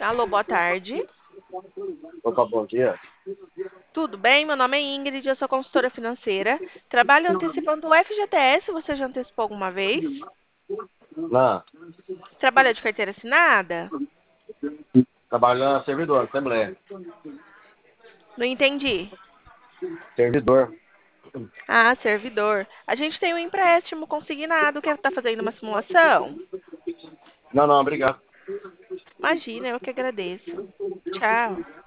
Alô, boa tarde. Opa, bom dia. Tudo bem? Meu nome é Ingrid, eu sou consultora financeira. Trabalho antecipando o FGTS, você já antecipou alguma vez? Não, Trabalha de carteira assinada? trabalho na servidor, Assembleia. Não entendi. Servidor. Ah, servidor. A gente tem um empréstimo consignado. Quer estar fazendo uma simulação? Não, obrigado. Imagina, eu que agradeço. Tchau.